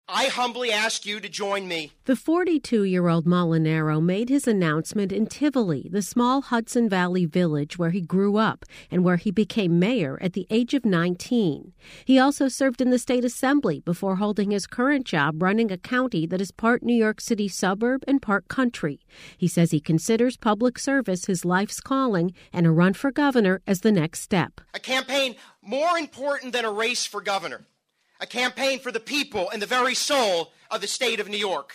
I humbly ask you to join me. The 42-year-old Molinaro made his announcement in Tivoli, the small Hudson Valley village where he grew up and where he became mayor at the age of 19. He also served in the state assembly before holding his current job running a county that is part New York City suburb and part country. He says he considers public service his life's calling and a run for governor as the next step. A campaign more important than a race for governor. A campaign for the people and the very soul of the state of New York.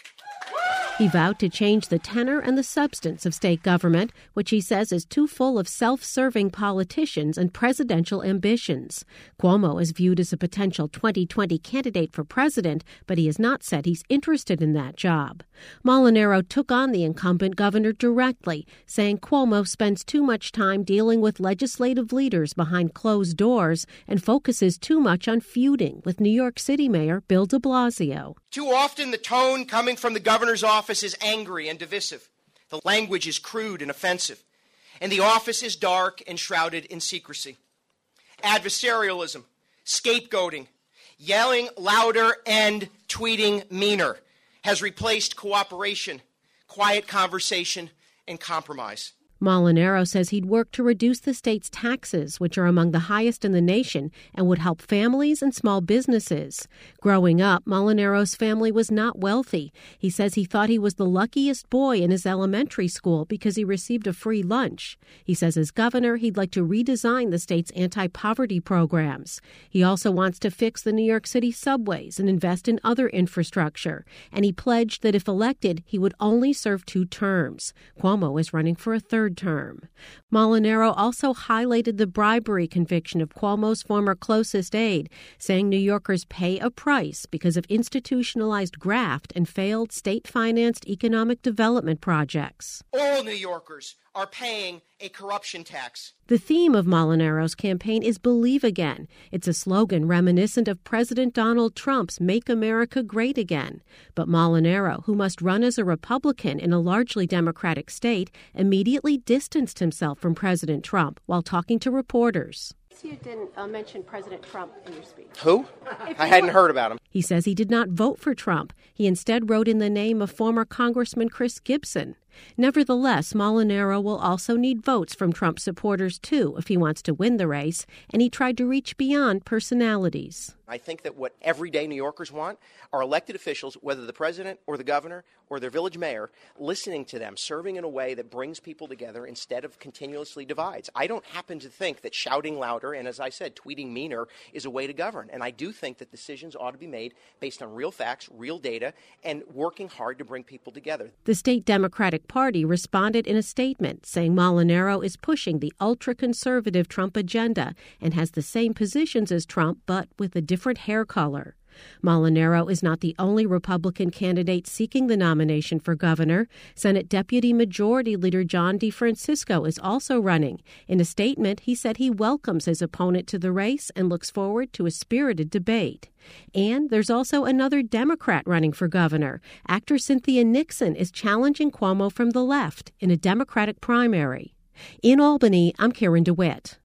He vowed to change the tenor and the substance of state government, which he says is too full of self-serving politicians and presidential ambitions. Cuomo is viewed as a potential 2020 candidate for president, but he has not said he's interested in that job. Molinaro took on the incumbent governor directly, saying Cuomo spends too much time dealing with legislative leaders behind closed doors and focuses too much on feuding with New York City Mayor Bill de Blasio. Too often the tone coming from the governor's office is angry and divisive. The language is crude and offensive. And the office is dark and shrouded in secrecy. Adversarialism, scapegoating, yelling louder and tweeting meaner has replaced cooperation, quiet conversation, and compromise. Molinaro says he'd work to reduce the state's taxes, which are among the highest in the nation, and would help families and small businesses. Growing up, Molinaro's family was not wealthy. He says he thought he was the luckiest boy in his elementary school because he received a free lunch. He says as governor, he'd like to redesign the state's anti-poverty programs. He also wants to fix the New York City subways and invest in other infrastructure. And he pledged that if elected, he would only serve 2 terms. Cuomo is running for a 3rd term. Molinaro also highlighted the bribery conviction of Cuomo's former closest aide, saying New Yorkers pay a price because of institutionalized graft and failed state-financed economic development projects. All New Yorkers are paying a corruption tax. The theme of Molinaro's campaign is Believe Again. It's a slogan reminiscent of President Donald Trump's Make America Great Again. But Molinaro, who must run as a Republican in a largely Democratic state, immediately distanced himself from President Trump while talking to reporters. You didn't mention President Trump in your speech. Who? I hadn't heard about him. He says he did not vote for Trump. He instead wrote in the name of former Congressman Chris Gibson. Nevertheless, Molinaro will also need votes from Trump supporters, too, if he wants to win the race, and he tried to reach beyond personalities. I think that what everyday New Yorkers want are elected officials, whether the president or the governor or their village mayor, listening to them, serving in a way that brings people together instead of continuously divides. I don't happen to think that shouting louder and, as I said, tweeting meaner is a way to govern. And I do think that decisions ought to be made based on real facts, real data, and working hard to bring people together. The state Democratic Party responded in a statement saying Molinaro is pushing the ultra-conservative Trump agenda and has the same positions as Trump, but with a different hair color. Molinaro is not the only Republican candidate seeking the nomination for governor. Senate Deputy Majority Leader John DeFrancisco is also running. In a statement, he said he welcomes his opponent to the race and looks forward to a spirited debate. And there's also another Democrat running for governor. Actor Cynthia Nixon is challenging Cuomo from the left in a Democratic primary. In Albany, I'm Karen DeWitt.